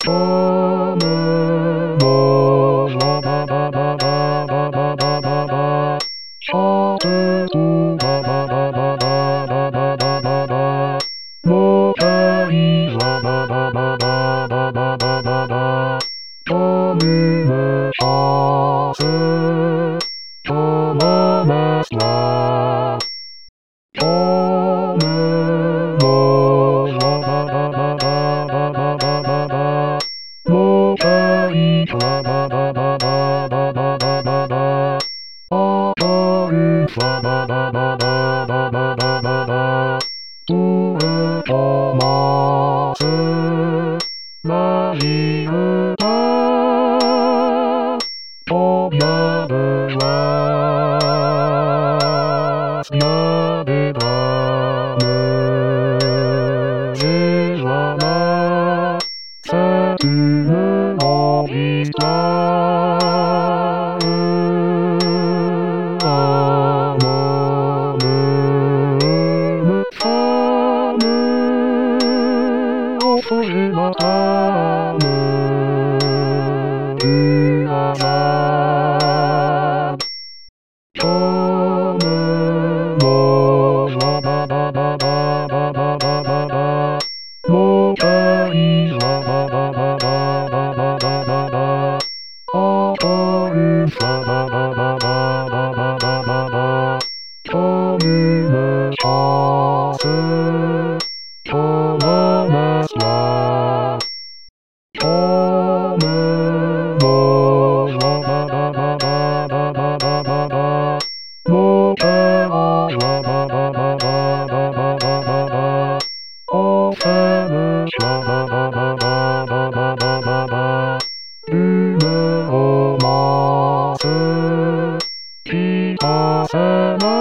Komu można co ty tu może i to minne czasy, to mamy zna. Komu można może i a to już które to masy na zimę pobiady las, biady damy, złana, cetyny obitary, a mamy samy, otworzy latamy, a nam komu można może i a to już to minne czasy, to mamy zna. Komu można może oceny inne o masy, kita sena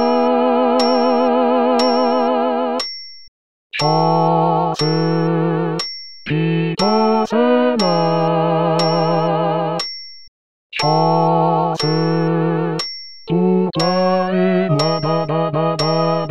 czasy, kita sena czasy, tutaj